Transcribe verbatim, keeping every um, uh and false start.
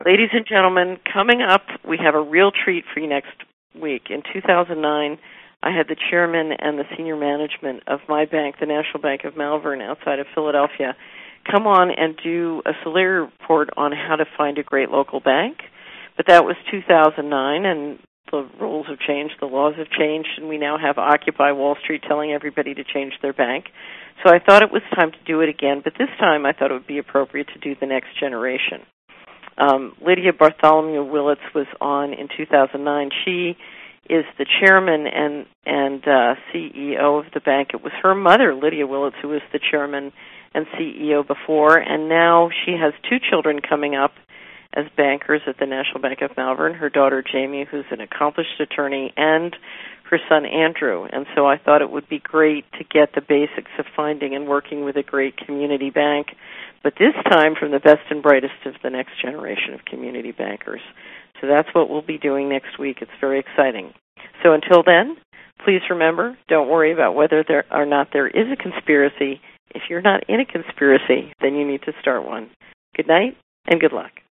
Ladies and gentlemen, coming up, we have a real treat for you next week. In two thousand nine, I had the chairman and the senior management of my bank, the National Bank of Malvern, outside of Philadelphia, come on and do a Solari report on how to find a great local bank. But that was two thousand nine, and the rules have changed, the laws have changed, and we now have Occupy Wall Street telling everybody to change their bank. So I thought it was time to do it again, but this time I thought it would be appropriate to do the next generation. Um, Lydia Bartholomew Willits was on in two thousand nine. She is the chairman and and uh, C E O of the bank. It was her mother, Lydia Willits, who was the chairman and C E O before, and now she has two children coming up as bankers at the National Bank of Malvern, her daughter Jamie, who's an accomplished attorney, and her son Andrew. And so I thought it would be great to get the basics of finding and working with a great community bank, but this time from the best and brightest of the next generation of community bankers. So that's what we'll be doing next week. It's very exciting. So until then, please remember, don't worry about whether there or not there is a conspiracy. If you're not in a conspiracy, then you need to start one. Good night and good luck.